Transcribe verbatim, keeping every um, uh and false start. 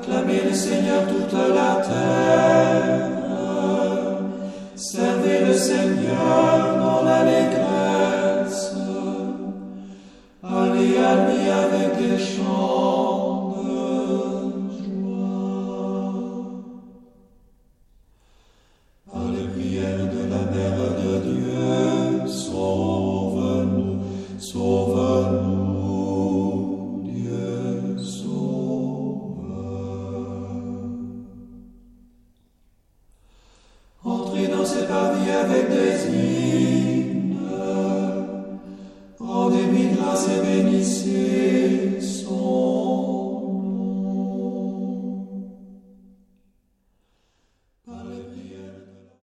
Acclamez le Seigneur toute la terre. Servez le Seigneur dans l'allégresse. Allez à lui avec des chants.